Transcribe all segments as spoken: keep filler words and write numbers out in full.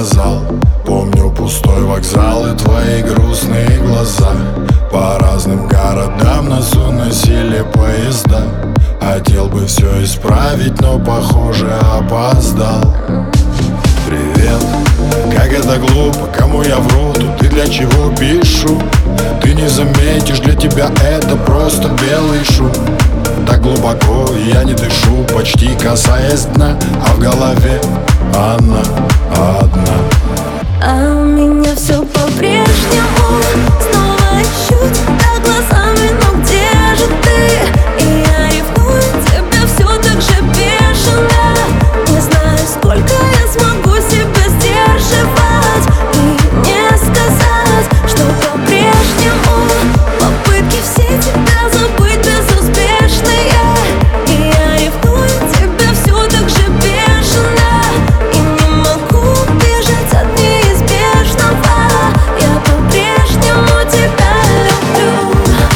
сказал. Помню пустой вокзал и твои грустные глаза. По разным городам нас уносили поезда. Хотел бы все исправить, но, похоже, опоздал. Привет, как это глупо, кому я вру, тут и для чего пишу. Ты не заметишь, для тебя это просто белый шум. Так глубоко я не дышу, почти касаясь дна, а в голове она одна. А у меня все по-прежнему. Снова ищу тебя глазами, но где же ты? И я ревную тебя все так же бешено. Не знаю, сколько я смогу себя сдерживать и не сказать, что по-прежнему попытки все тебя забыть безуспешные. И я ревную тебя все так же бешено и не могу убежать от неизбежного. Я по-прежнему тебя люблю.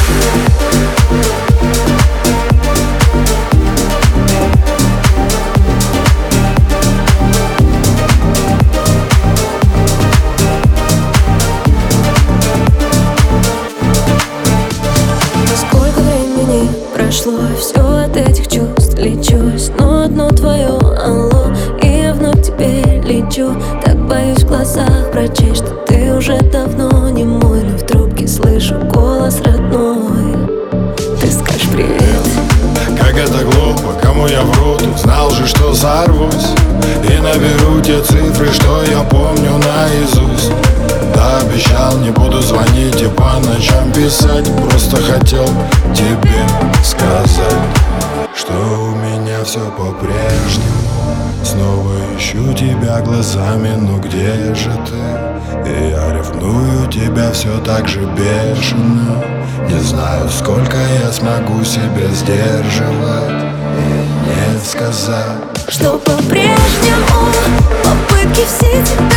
Сколько времени прошло, все от этих чувств лечусь. Но одно твое алло, и я вновь теперь лечу. Так боюсь в глазах прочесть, что ты уже давно не мой. Но в трубке слышу голос родной. Ты скажешь привет. Как это глупо, кому я вру, тут знал же, что сорвусь. И наберу те цифры, что я помню наизусть. Да, обещал, не буду звонить и по ночам писать. Просто хотел тебе сказать, что у меня все по-прежнему. Снова ищу тебя глазами, ну где же ты? И я ревную тебя все так же бешено. Не знаю, сколько я смогу себя сдерживать и не сказать, Что по-прежнему попытки все тебя